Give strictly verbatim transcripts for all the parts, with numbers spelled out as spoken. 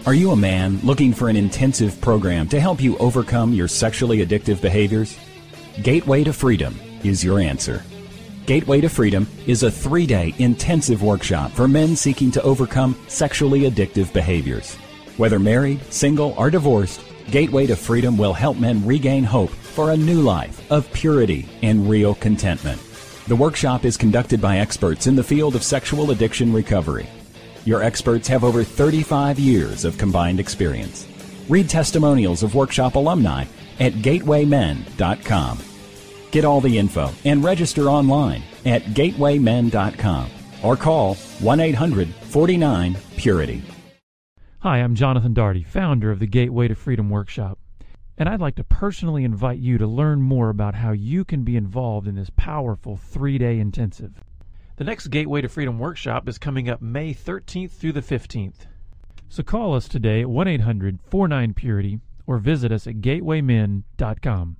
Are you a man looking for an intensive program to help you overcome your sexually addictive behaviors? Gateway to Freedom is your answer. Gateway to Freedom is a three-day intensive workshop for men seeking to overcome sexually addictive behaviors. Whether married, single, or divorced, Gateway to Freedom will help men regain hope for a new life of purity and real contentment. The workshop is conducted by experts in the field of sexual addiction recovery. Your experts have over thirty-five years of combined experience. Read testimonials of workshop alumni at gateway men dot com. Get all the info and register online at gateway men dot com or call one eight hundred, four nine, purity. Hi, I'm Jonathan Daugherty, founder of the Gateway to Freedom Workshop, and I'd like to personally invite you to learn more about how you can be involved in this powerful three-day intensive. The next Gateway to Freedom Workshop is coming up May thirteenth through the fifteenth. So call us today at one eight hundred, four nine, purity or visit us at gateway men dot com.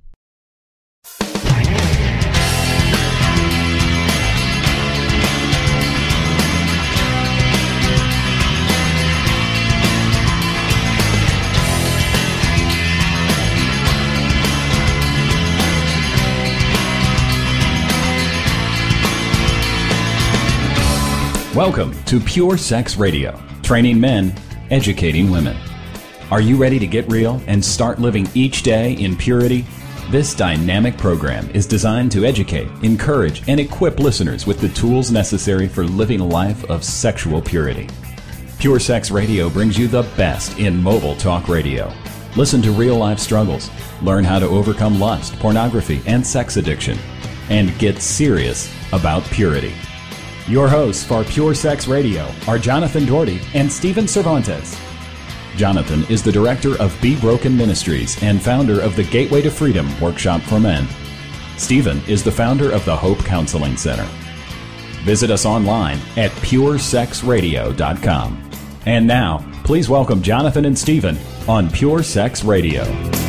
Welcome to Pure Sex Radio, training men, educating women. Are you ready to get real and start living each day in purity? This dynamic program is designed to educate, encourage, and equip listeners with the tools necessary for living a life of sexual purity. Pure Sex Radio brings you the best in mobile talk radio. Listen to real-life struggles, learn how to overcome lust, pornography, and sex addiction, and get serious about purity. Your hosts for Pure Sex Radio are Jonathan Daugherty and Stephen Cervantes. Jonathan is the director of Be Broken Ministries and founder of the Gateway to Freedom Workshop for Men. Stephen is the founder of the Hope Counseling Center. Visit us online at pure sex radio dot com. And now, please welcome Jonathan and Stephen on Pure Sex Radio.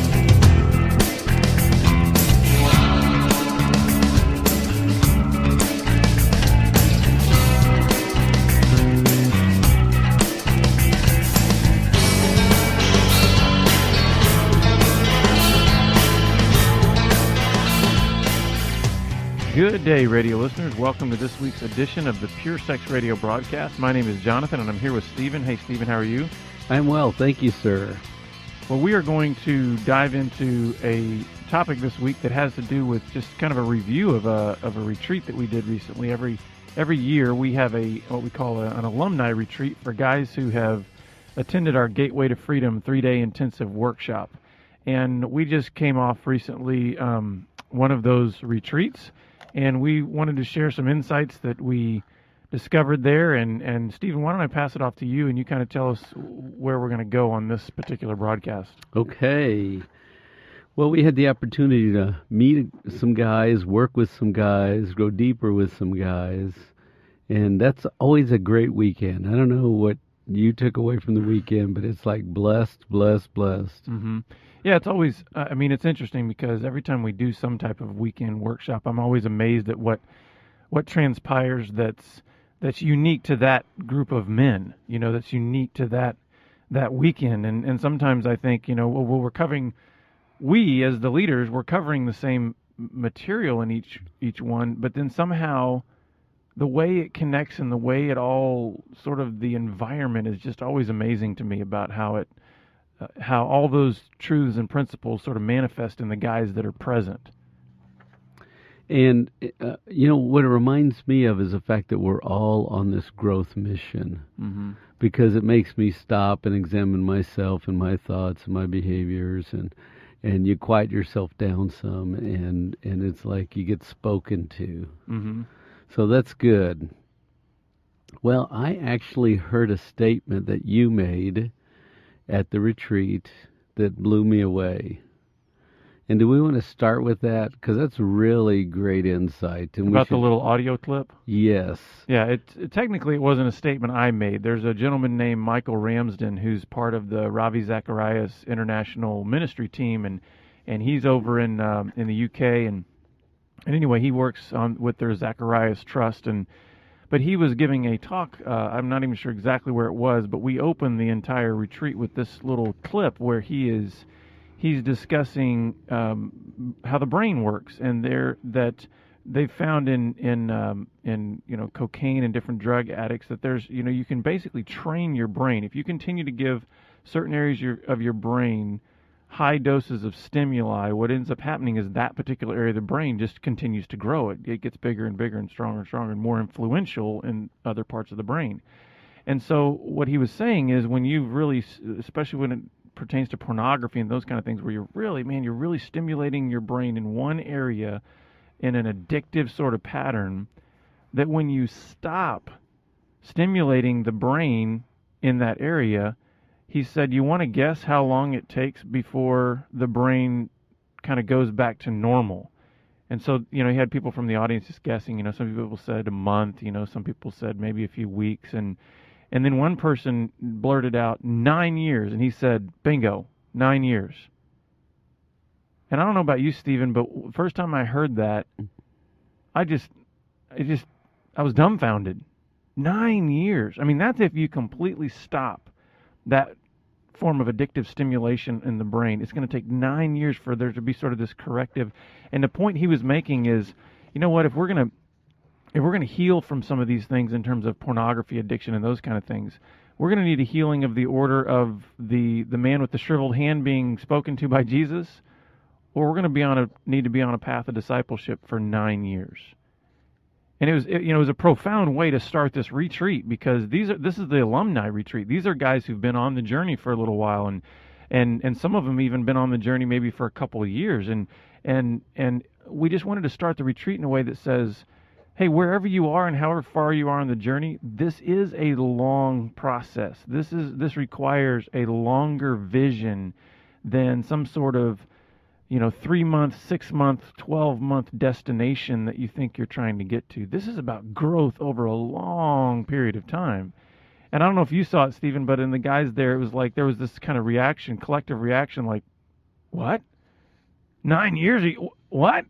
Good day, radio listeners. Welcome to this week's edition of the Pure Sex Radio broadcast. My name is Jonathan, and I'm here with Stephen. Hey, Stephen, how are you? I'm well, thank you, sir. Well, we are going to dive into a topic this week that has to do with just kind of a review of a of a retreat that we did recently. Every every year, we have a what we call a, an alumni retreat for guys who have attended our Gateway to Freedom three-day intensive workshop, and we just came off recently um, one of those retreats. And we wanted to share some insights that we discovered there. And, and Stephen, why don't I pass it off to you and you kind of tell us where we're going to go on this particular broadcast. Okay. Well, we had the opportunity to meet some guys, work with some guys, go deeper with some guys. And that's always a great weekend. I don't know what you took away from the weekend, but it's like blessed, blessed, blessed. Mm-hmm. Yeah, it's always, uh, I mean, it's interesting because every time we do some type of weekend workshop, I'm always amazed at what what transpires that's that's unique to that group of men, you know, that's unique to that that weekend. And, and sometimes I think, you know, well, we're covering, we as the leaders, we're covering the same material in each each one, but then somehow the way it connects and the way it all, sort of the environment is just always amazing to me about how it, Uh, how all those truths and principles sort of manifest in the guys that are present. And, uh, you know, what it reminds me of is the fact that we're all on this growth mission. Mm-hmm. Because it makes me stop and examine myself and my thoughts and my behaviors, and and you quiet yourself down some, and, and it's like you get spoken to. Mm-hmm. So that's good. Well, I actually heard a statement that you made at the retreat that blew me away. And do we want to start with that? Because that's really great insight. And About should... the little audio clip? Yes. Yeah, it, it technically it wasn't a statement I made. There's a gentleman named Michael Ramsden who's part of the Ravi Zacharias International Ministry team, and and he's over in um, in the U K. And and anyway, he works on with their Zacharias Trust. And but he was giving a talk. Uh, I'm not even sure exactly where it was, but we opened the entire retreat with this little clip where he is he's discussing um, how the brain works, and there that they found in in um, in you know cocaine and different drug addicts that there's you know you can basically train your brain if you continue to give certain areas your, of your brain high doses of stimuli. What ends up happening is that particular area of the brain just continues to grow. It it gets bigger and bigger and stronger and stronger and more influential in other parts of the brain. And so what he was saying is when you really, especially when it pertains to pornography and those kind of things, where you're really, man, you're really stimulating your brain in one area in an addictive sort of pattern, that when you stop stimulating the brain in that area, he said, you want to guess how long it takes before the brain kind of goes back to normal? And so, you know, he had people from the audience just guessing. You know, some people said a month, you know, some people said maybe a few weeks. And and then one person blurted out nine years. And he said, bingo, nine years. And I don't know about you, Stephen, but first time I heard that, I just, I just, I was dumbfounded. Nine years. I mean, that's if you completely stop that form of addictive stimulation in the brain. It's going to take nine years for there to be sort of this corrective. And the point he was making is, you know what, if we're going to if we're going to heal from some of these things in terms of pornography addiction and those kind of things, we're going to need a healing of the order of the the man with the shriveled hand being spoken to by Jesus, or we're going to be on a need to be on a path of discipleship for nine years. And it was, it, you know, it was a profound way to start this retreat, because these are, this is the alumni retreat. These are guys who've been on the journey for a little while, and, and, and some of them even been on the journey maybe for a couple of years. And, and, and we just wanted to start the retreat in a way that says, hey, wherever you are and however far you are on the journey, this is a long process. This is, this requires a longer vision than some sort of, you know, three month, six month, twelve month destination that you think you're trying to get to. This is about growth over a long period of time. And I don't know if you saw it, Stephen, but in the guys there, it was like there was this kind of reaction, collective reaction, like, what? Nine years? What?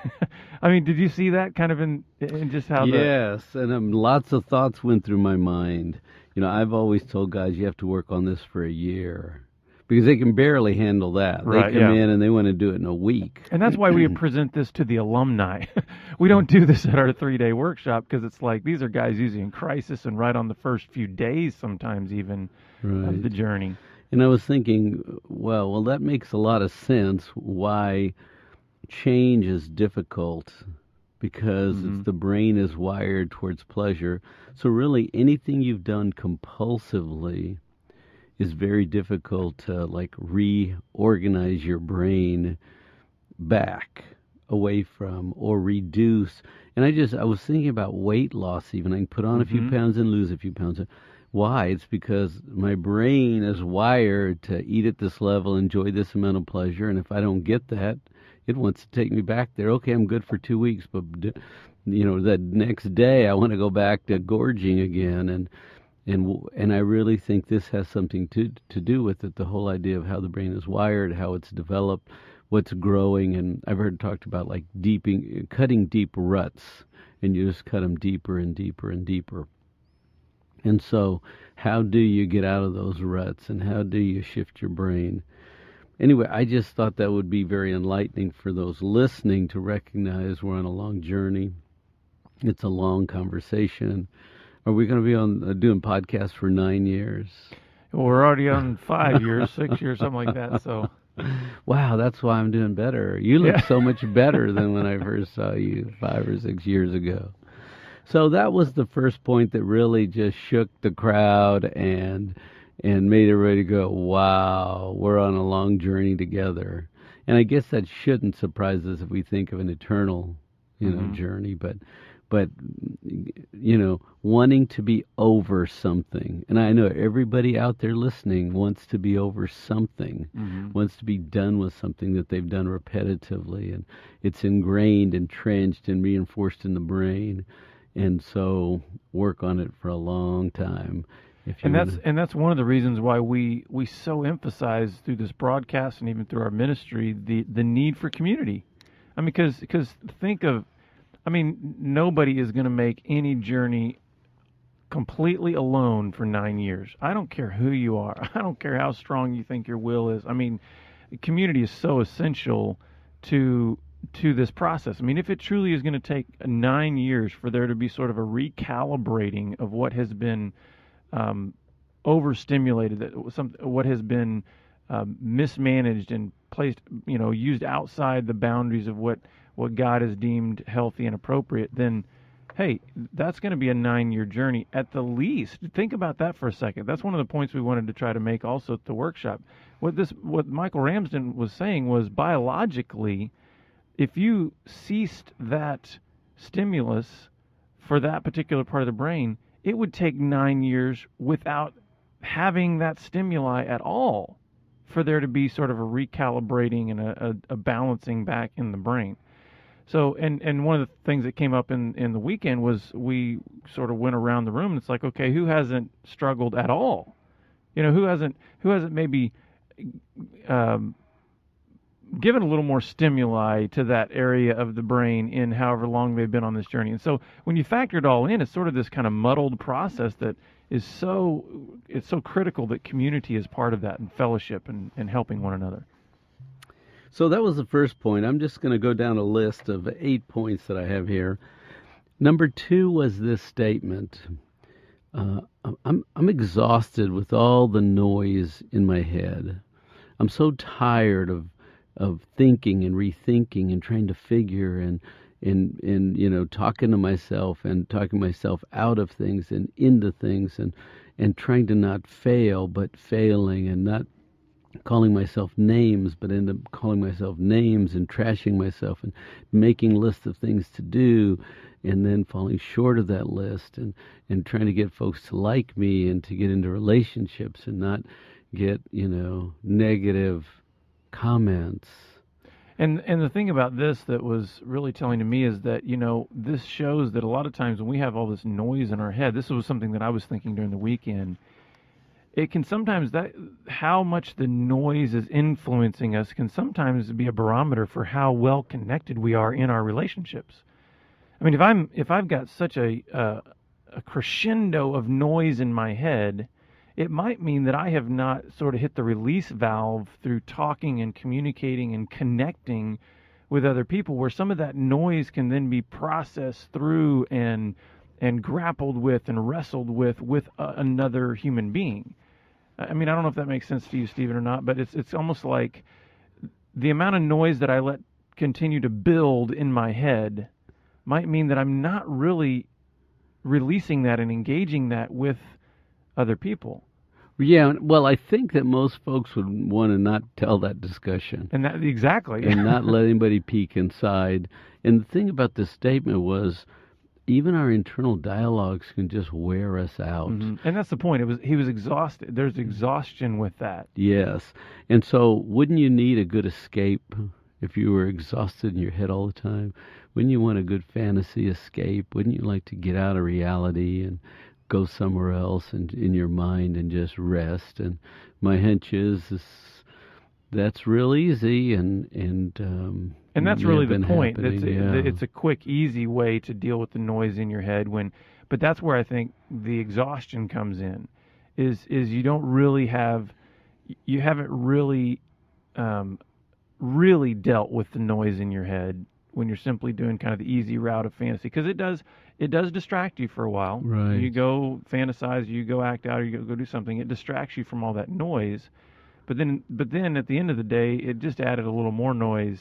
I mean, did you see that kind of in, in just how the... Yes, and um, lots of thoughts went through my mind. You know, I've always told guys you have to work on this for a year, because they can barely handle that. Right, they come yeah. in and they want to do it in a week. And that's why we present this to the alumni. We don't do this at our three-day workshop, because it's like these are guys usually in crisis and right on the first few days sometimes even Right. of the journey. And I was thinking, well, well, that makes a lot of sense why change is difficult, because Mm-hmm. it's, the brain is wired towards pleasure. So really anything you've done compulsively is very difficult to like reorganize your brain back away from or reduce. And I just, I was thinking about weight loss even. I can put on a few Mhm. pounds and lose a few pounds. Why? It's because my brain is wired to eat at this level, enjoy this amount of pleasure, and if I don't get that, it wants to take me back there. Okay, I'm good for two weeks, but you know, the next day I want to go back to gorging again. And And and I really think this has something to to do with it, the whole idea of how the brain is wired, how it's developed, what's growing. And I've heard talked about like deeping, cutting deep ruts, and you just cut them deeper and deeper and deeper. And so how do you get out of those ruts, and how do you shift your brain? Anyway, I just thought that would be very enlightening for those listening to recognize we're on a long journey. It's a long conversation. Are we going to be on uh, doing podcasts for nine years? Well, we're already on five years, six years, something like that. So, wow, that's why I'm doing better. You look Yeah. so much better than when I first saw you five or six years ago. So that was the first point that really just shook the crowd and and made everybody go, wow, we're on a long journey together. And I guess that shouldn't surprise us if we think of an eternal, you know, Mhm. journey, but but you know, wanting to be over something. And I know everybody out there listening wants to be over something, Mhm. wants to be done with something that they've done repetitively, and it's ingrained, entrenched, and reinforced in the brain. And so work on it for a long time. If you and that's wanna- and that's one of the reasons why we we so emphasize through this broadcast and even through our ministry the the need for community. I mean, because because think of, I mean, nobody is going to make any journey completely alone for nine years. I don't care who you are. I don't care how strong you think your will is. I mean, community is so essential to to this process. I mean, if it truly is going to take nine years for there to be sort of a recalibrating of what has been um, overstimulated, that some what has been um, mismanaged and placed, you know, used outside the boundaries of what what God has deemed healthy and appropriate, then hey, that's going to be a nine-year journey at the least. Think about that for a second. That's one of the points we wanted to try to make also at the workshop. What this, what Michael Ramsden was saying was, biologically, if you ceased that stimulus for that particular part of the brain, it would take nine years without having that stimuli at all for there to be sort of a recalibrating and a, a, a balancing back in the brain. So, and, and one of the things that came up in, in the weekend was we sort of went around the room and it's like, okay, who hasn't struggled at all? You know, who hasn't, who hasn't maybe um, given a little more stimuli to that area of the brain in however long they've been on this journey? And so when you factor it all in, it's sort of this kind of muddled process that is so, it's so critical that community is part of that, and fellowship and, and helping one another. So that was the first point. I'm just going to go down a list of eight points that I have here. Number two was this statement. Uh, I'm I'm exhausted with all the noise in my head. I'm so tired of of thinking and rethinking and trying to figure and and and you know talking to myself and talking myself out of things and into things and and trying to not fail but failing, and not calling myself names, but end up calling myself names and trashing myself and making lists of things to do and then falling short of that list, and, and trying to get folks to like me and to get into relationships and not get, you know, negative comments. And and the thing about this that was really telling to me is that, you know, this shows that a lot of times when we have all this noise in our head, this was something that I was thinking during the weekend, it can sometimes, that how much the noise is influencing us can sometimes be a barometer for how well connected we are in our relationships. I mean, if I'm if I've got such a uh, a crescendo of noise in my head, it might mean that I have not sort of hit the release valve through talking and communicating and connecting with other people, where some of that noise can then be processed through and and grappled with and wrestled with with uh, another human being. I mean, I don't know if that makes sense to you, Stephen, or not, but it's it's almost like the amount of noise that I let continue to build in my head might mean that I'm not really releasing that and engaging that with other people. Yeah, well, I think that most folks would want to not tell that discussion. And that exactly. And not let anybody peek inside. And the thing about this statement was, even our internal dialogues can just wear us out. Mm-hmm. And that's the point. It was he was exhausted. There's exhaustion with that. Yes. And so wouldn't you need a good escape if you were exhausted in your head all the time? Wouldn't you want a good fantasy escape? Wouldn't you like to get out of reality and go somewhere else and in your mind and just rest? And my hunch is, is that's real easy, and and um, and that's really the point. It's a, yeah. it's a quick, easy way to deal with the noise in your head. When, but that's where I think the exhaustion comes in. Is is you don't really have, you haven't really, um, really dealt with the noise in your head when you're simply doing kind of the easy route of fantasy, because it does it does distract you for a while. Right. You go fantasize, you go act out, or you go, go do something. It distracts you from all that noise. But then, but then at the end of the day, it just added a little more noise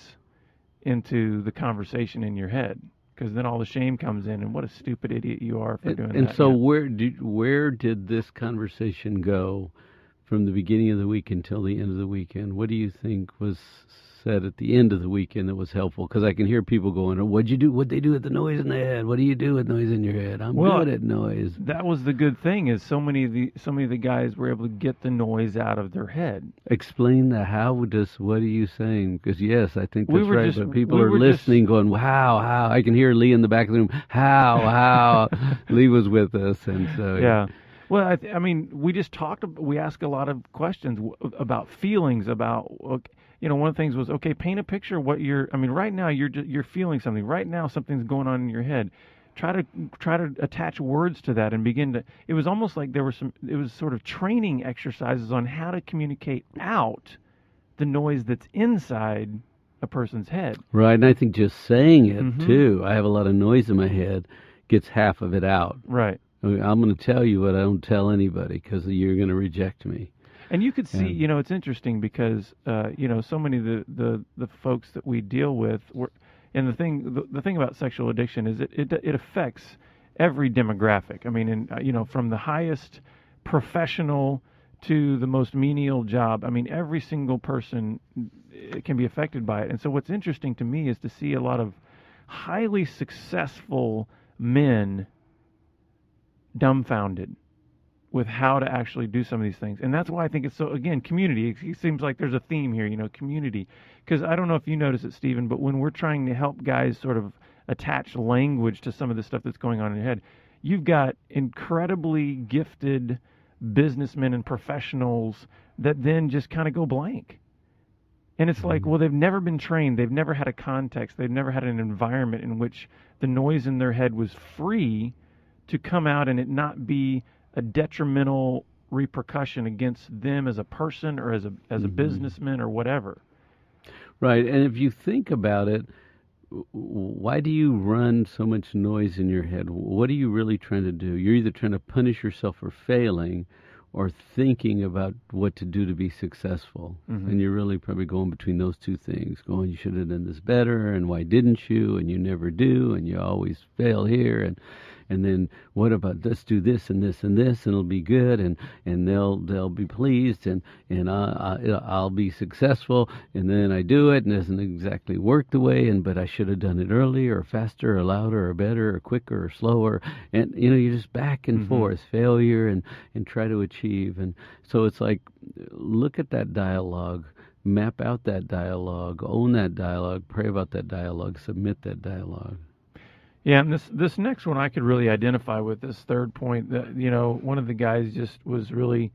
into the conversation in your head, because then all the shame comes in, and what a stupid idiot you are for and, doing and that. And so yeah. where did where did this conversation go from the beginning of the week until the end of the weekend? What do you think was said at the end of the weekend that was helpful? Because I can hear people going, oh, what'd you do? What'd they do with the noise in the head? What do you do with noise in your head? I'm well, good at noise. That was the good thing, is so many of the so many of the guys were able to get the noise out of their head. Explain that. How does, what are you saying? Because yes, I think that's we right, just, but people we are listening just, going, how, how? I can hear Lee in the back of the room, how, how? Lee was with us, and so... Yeah. Well, I, th- I mean, we just talked, we asked a lot of questions w- about feelings, about, you know, one of the things was, okay, paint a picture what you're, I mean, right now you're just, you're feeling something. Right now something's going on in your head. try to try to attach words to that and begin to. It was almost like there were some. It was sort of training exercises on how to communicate out the noise that's inside a person's head. Right, and I think just saying it Mhm. too. I have a lot of noise in my head, gets half of it out. Right. I mean, I'm going to tell you what I don't tell anybody because you're going to reject me. And you could see, Yeah. you know, it's interesting because, uh, you know, so many of the, the, the folks that we deal with, were, and the thing the, the thing about sexual addiction is it, it it affects every demographic. I mean, and uh, you know, from the highest professional to the most menial job. I mean, every single person can be affected by it. And so, what's interesting to me is to see a lot of highly successful men dumbfounded with how to actually do some of these things. And that's why I think it's so, again, community. It, it seems like there's a theme here, you know, community. Because I don't know if you notice it, Stephen, but when we're trying to help guys sort of attach language to some of the stuff that's going on in your head, you've got incredibly gifted businessmen and professionals that then just kind of go blank. And it's like, well, they've never been trained. They've never had a context. They've never had an environment in which the noise in their head was free to come out and it not be a detrimental repercussion against them as a person or as a as a Mhm. businessman or whatever. Right, and if you think about it, w- why do you run so much noise in your head? What are you really trying to do? You're either trying to punish yourself for failing or thinking about what to do to be successful. Mhm. And you're really probably going between those two things, going, you should have done this better, and why didn't you, and you never do, and you always fail here, and and then what about let's do this and this and this and it'll be good and and they'll they'll be pleased and and I, I I'll be successful, and then I do it and it doesn't exactly work the way, and but I should have done it earlier or faster or louder or better or quicker or slower, and you know you're just back and Mhm. forth, failure and and try to achieve. And so it's like, look at that dialogue, map out that dialogue, own that dialogue, pray about that dialogue, submit that dialogue. Yeah, and this this next one I could really identify with, this third point. That, you know, one of the guys just was really,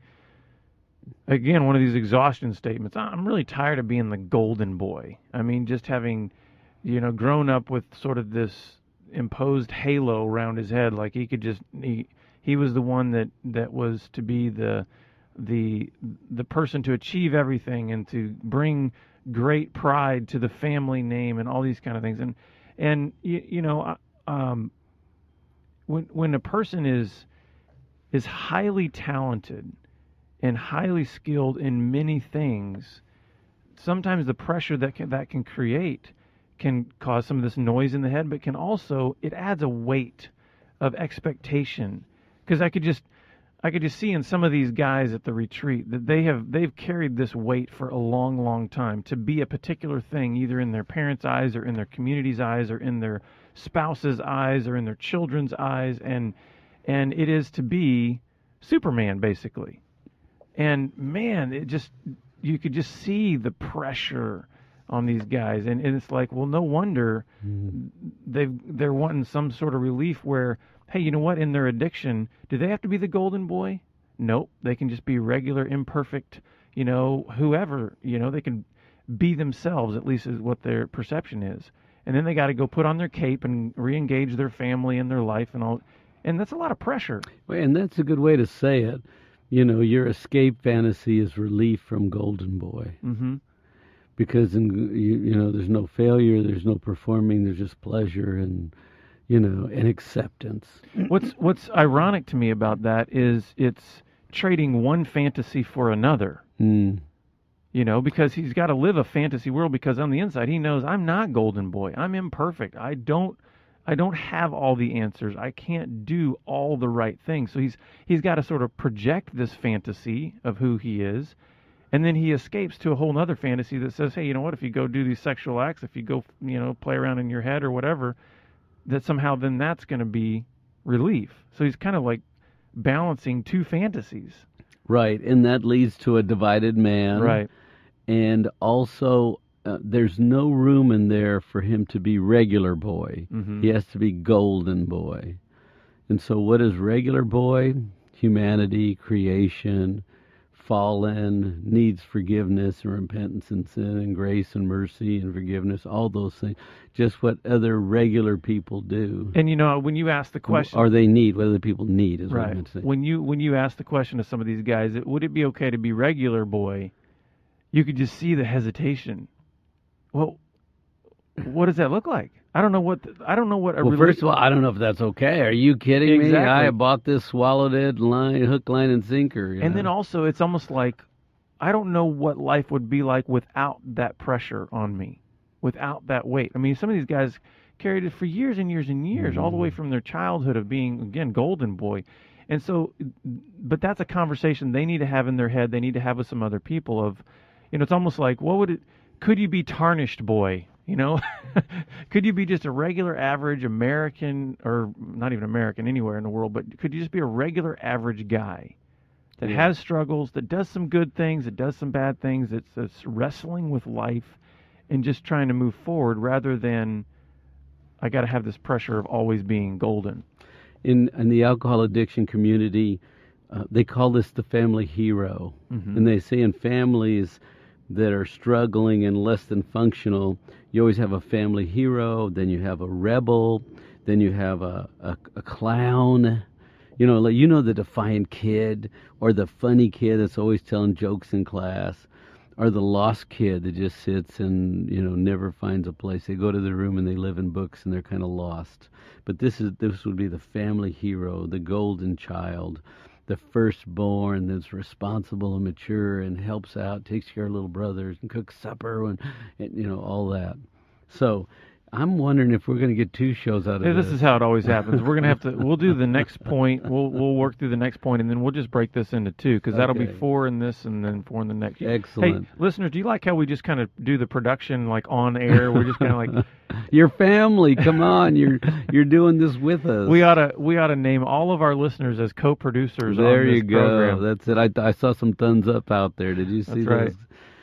again, one of these exhaustion statements. I'm really tired of being the golden boy. I mean, just having, you know, grown up with sort of this imposed halo around his head, like he could just he he was the one that that was to be the the the person to achieve everything and to bring great pride to the family name and all these kind of things. And and you, you know. I, Um, when when a person is is highly talented and highly skilled in many things, sometimes the pressure that can, that can create can cause some of this noise in the head, but can also, it adds a weight of expectation. Because I could just I could just see in some of these guys at the retreat that they have they've carried this weight for a long, long time to be a particular thing, either in their parents' eyes or in their community's eyes or in their spouse's eyes or in their children's eyes, and and it is to be Superman, basically. And man, it just you could just see the pressure on these guys, and, and it's like, well, no wonder Mm. they've they're wanting some sort of relief where, hey, you know what, in their addiction, do they have to be the golden boy? Nope, they can just be regular, imperfect, you know, whoever, you know, they can be themselves, at least is what their perception is. And then they got to go put on their cape and re-engage their family and their life and all. And that's a lot of pressure. Well, and that's a good way to say it. You know, your escape fantasy is relief from Golden Boy. Mm-hmm. Because, in, you, you know, there's no failure, there's no performing, there's just pleasure and, you know, and acceptance. What's What's ironic to me about that is it's trading one fantasy for another. Mm. You know, because he's got to live a fantasy world, because on the inside he knows, I'm not golden boy. I'm imperfect. I don't I don't have all the answers. I can't do all the right things. So he's he's got to sort of project this fantasy of who he is, and then he escapes to a whole other fantasy that says, hey, you know what, if you go do these sexual acts, if you go, you know, play around in your head or whatever, that somehow then that's going to be relief. So he's kind of like balancing two fantasies. Right, and that leads to a divided man. Right. And also, uh, there's no room in there for him to be regular boy. Mm-hmm. He has to be golden boy. And so what is regular boy? Humanity, creation, fallen, needs forgiveness and repentance and sin and grace and mercy and forgiveness, all those things, just what other regular people do. And you know, when you ask the question, or they need, what other people need, is right. what I meant to say. When you when you ask the question to some of these guys, would it be okay to be regular boy? You could just see the hesitation. Well, what does that look like? I don't know what the, I don't know what. A well, rela- first of all, I don't know if that's okay. Are you kidding me? Exactly. I bought this, swallowed it, line, hook, line, and sinker. And know? Then also, it's almost like I don't know what life would be like without that pressure on me, without that weight. I mean, some of these guys carried it for years and years and years, mm-hmm. all the way from their childhood of being, again, golden boy. And so, but that's a conversation they need to have in their head. They need to have with some other people of, you know, it's almost like, what would it, could you be tarnished boy? You know, could you be just a regular average American, or not even American, anywhere in the world, but could you just be a regular average guy that yeah. has struggles, that does some good things, that does some bad things, that's, that's wrestling with life and just trying to move forward rather than I got to have this pressure of always being golden. In, in the alcohol addiction community, uh, they call this the family hero. Mm-hmm. And they say in families that are struggling and less than functional, you always have a family hero, then you have a rebel, then you have a, a, a clown, you know, like, you know, the defiant kid, or the funny kid that's always telling jokes in class, or the lost kid that just sits and, you know, never finds a place. They go to the room and they live in books and they're kind of lost. But this is this would be the family hero, the golden child, the firstborn that's responsible and mature and helps out, takes care of little brothers and cooks supper and, and you know, all that. So I'm wondering if we're going to get two shows out of yeah, this. This is how it always happens. We're going to have to, we'll do the next point. We'll we'll work through the next point, and then we'll just break this into two, because that'll okay. be four in this and then four in the next. Excellent. Hey, listeners, do you like how we just kind of do the production like on air? We're just kind of like... Your family, come on, you're you're doing this with us. We ought to we ought to name all of our listeners as co-producers. There on this you go. program. That's it. I I saw some thumbs up out there. Did you see that's those? Right.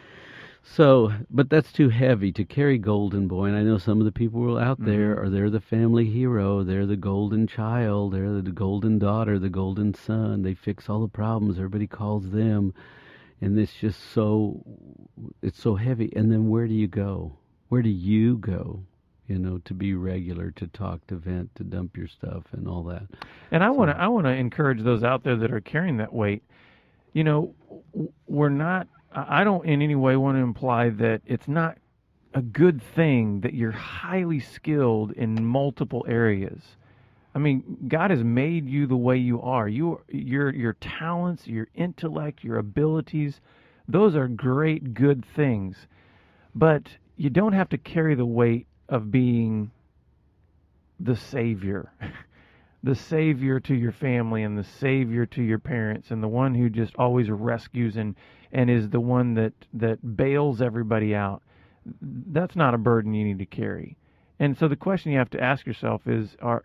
So, but that's too heavy to carry Golden Boy. And I know some of the people who are out there mm-hmm. are they're the family hero. They're the golden child. They're the golden daughter, the golden son. They fix all the problems. Everybody calls them, and it's just so it's so heavy. And then where do you go? Where do you go? You know, to be regular, to talk, to vent, to dump your stuff, and all that. And I so. want to I want to encourage those out there that are carrying that weight. You know, we're not. I don't in any way want to imply that it's not a good thing that you're highly skilled in multiple areas. I mean, God has made you the way you are. You, your your talents, your intellect, your abilities, those are great, good things. But you don't have to carry the weight of being the savior, the savior to your family and the savior to your parents and the one who just always rescues and, and is the one that, that bails everybody out. That's not a burden you need to carry. And so the question you have to ask yourself is, are,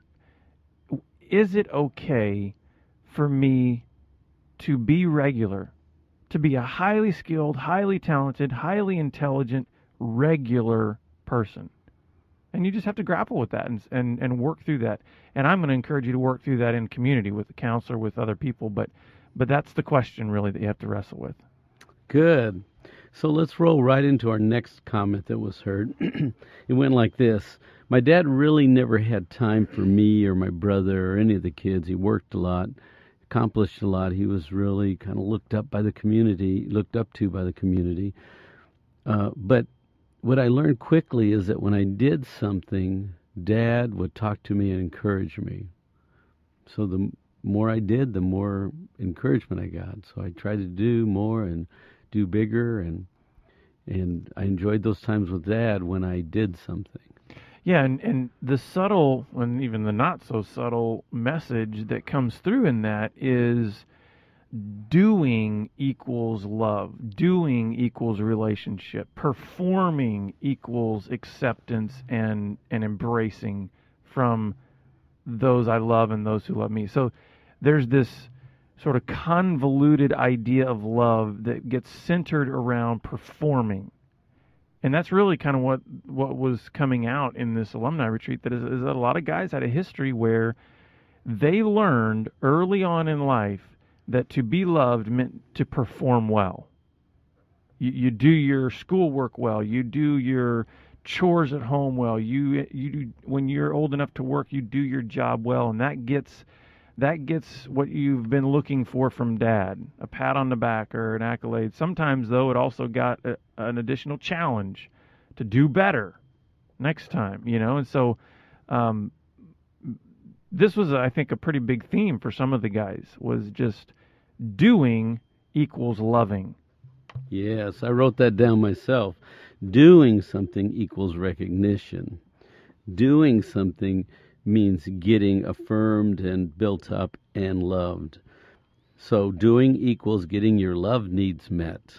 is it okay for me to be regular, to be a highly skilled, highly talented, highly intelligent, regular person? And you just have to grapple with that and, and, and work through that. And I'm going to encourage you to work through that in community with the counselor, with other people. But but that's the question, really, that you have to wrestle with. Good. So let's roll right into our next comment that was heard. It went like this. My dad really never had time for me or my brother or any of the kids. He worked a lot, accomplished a lot. He was really kind of looked up by the community, looked up to by the community. Uh, but what I learned quickly is that when I did something, Dad would talk to me and encourage me. So the more I did, the more encouragement I got. So I tried to do more and do bigger, and and I enjoyed those times with Dad when I did something. Yeah, and, and the subtle, and even the not so subtle message that comes through in that is doing equals love. Doing equals relationship. Performing equals acceptance and, and embracing from those I love and those who love me. So there's this sort of convoluted idea of love that gets centered around performing. And that's really kind of what, what was coming out in this alumni retreat, that is, is that a lot of guys had a history where they learned early on in life that to be loved meant to perform well. You, you do your schoolwork well. You do your chores at home well. You you do, when you're old enough to work, you do your job well, and that gets that gets what you've been looking for from Dad, a pat on the back or an accolade. Sometimes, though, it also got a, an additional challenge to do better next time, you know. And so um, this was, I think, a pretty big theme for some of the guys, was just doing equals loving. Yes, I wrote that down myself. Doing something equals recognition. Doing something means getting affirmed and built up and loved. So doing equals getting your love needs met.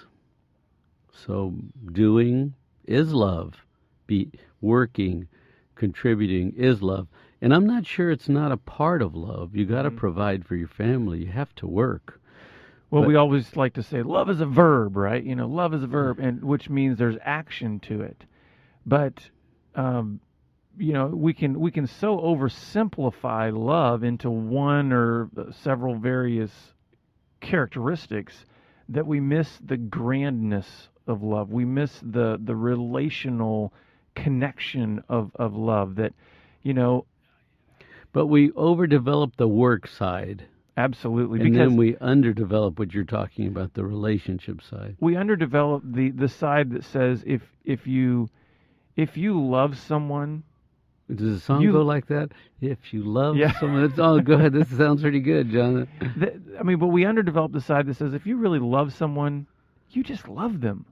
So doing is love. Be working, contributing is love. And I'm not sure it's not a part of love. You got to mm-hmm. provide for your family. You have to work. Well, but, we always like to say love is a verb, right? You know, love is a verb, and which means there's action to it. But um, you know, we can we can so oversimplify love into one or several various characteristics that we miss the grandness of love. We miss the the relational connection of, of love that, you know. But we overdevelop the work side. Absolutely. And because then we underdevelop what you're talking about, the relationship side. We underdevelop the, the side that says if if you if you love someone. Does the song you, go like that? If you love yeah. someone, it's all go ahead. This sounds pretty good, John. The, I mean, but we underdevelop the side that says if you really love someone, you just love them.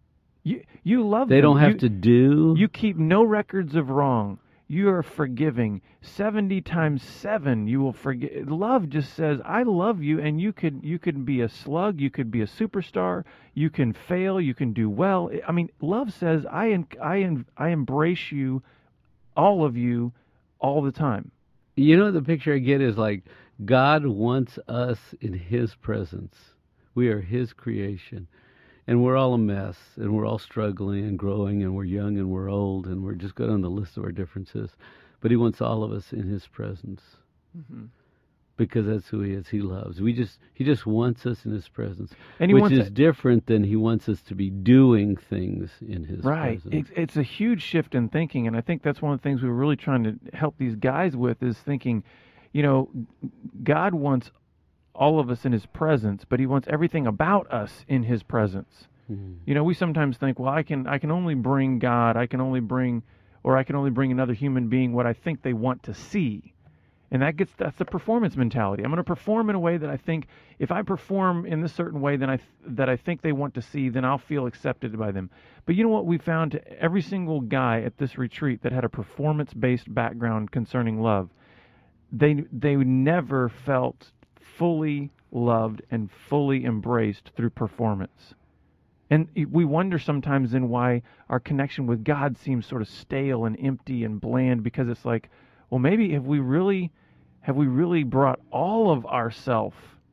You you love they them. They don't have you, to do. You keep no records of wrong. You are forgiving. seventy times seven, you will forgive. Love just says, I love you, and you could you could be a slug, you could be a superstar, you can fail, you can do well. I mean, love says, I I I embrace you, all of you, all the time. You know, the picture I get is like God wants us in His presence. We are His creation. And we're all a mess, and we're all struggling and growing, and we're young and we're old, and we're just good on the list of our differences. But He wants all of us in His presence, mm-hmm. because that's who He is. He loves. We just He just wants us in His presence, and he which wants is it. different than He wants us to be doing things in His right. presence. Right. It's, it's a huge shift in thinking, and I think that's one of the things we were really trying to help these guys with is thinking, you know, God wants all of us in His presence, but He wants everything about us in His presence. Mm-hmm. You know, we sometimes think, well, I can I can only bring God, I can only bring, or I can only bring another human being what I think they want to see, and that gets that's the performance mentality. I'm going to perform in a way that I think if I perform in this certain way, then I that I think they want to see, then I'll feel accepted by them. But you know what we found? To every single guy at this retreat that had a performance-based background concerning love, they they never felt fully loved and fully embraced through performance. And we wonder sometimes then why our connection with God seems sort of stale and empty and bland, because it's like, well, maybe have we really have we really brought all of ourself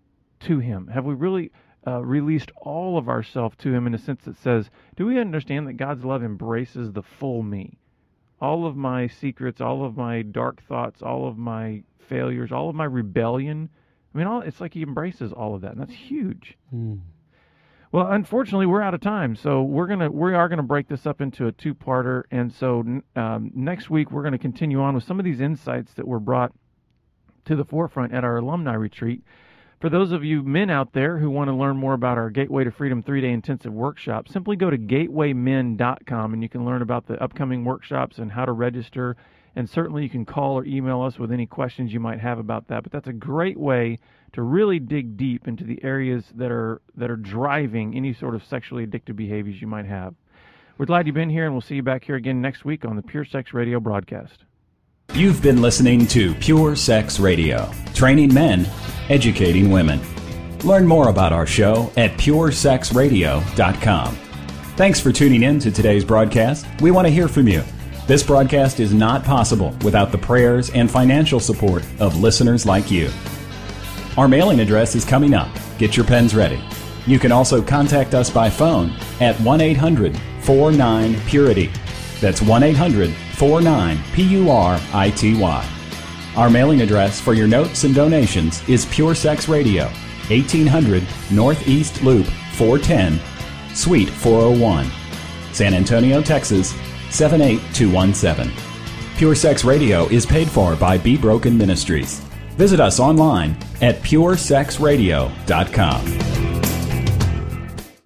to Him? Have we really uh, released all of ourself to Him in a sense that says, do we understand that God's love embraces the full me? All of my secrets, all of my dark thoughts, all of my failures, all of my rebellion. I mean, all, it's like He embraces all of that, and that's huge. Mm. Well, unfortunately, we're out of time, so we're gonna we are gonna break this up into a two-parter, and so um, next week we're gonna continue on with some of these insights that were brought to the forefront at our alumni retreat. For those of you men out there who want to learn more about our Gateway to Freedom three-day intensive workshop, simply go to gateway men dot com, and you can learn about the upcoming workshops and how to register. And certainly you can call or email us with any questions you might have about that. But that's a great way to really dig deep into the areas that are that are driving any sort of sexually addictive behaviors you might have. We're glad you've been here, and we'll see you back here again next week on the Pure Sex Radio broadcast. You've been listening to Pure Sex Radio, training men, educating women. Learn more about our show at pure sex radio dot com. Thanks for tuning in to today's broadcast. We want to hear from you. This broadcast is not possible without the prayers and financial support of listeners like you. Our mailing address is coming up. Get your pens ready. You can also contact us by phone at one eight hundred four nine purity. That's one eight hundred four nine P U R I T Y. Our mailing address for your notes and donations is Pure Sex Radio, eighteen hundred Northeast Loop four ten, Suite four oh one. San Antonio, Texas seven eight two one seven. Pure Sex Radio is paid for by Be Broken Ministries. Visit us online at pure sex radio dot com.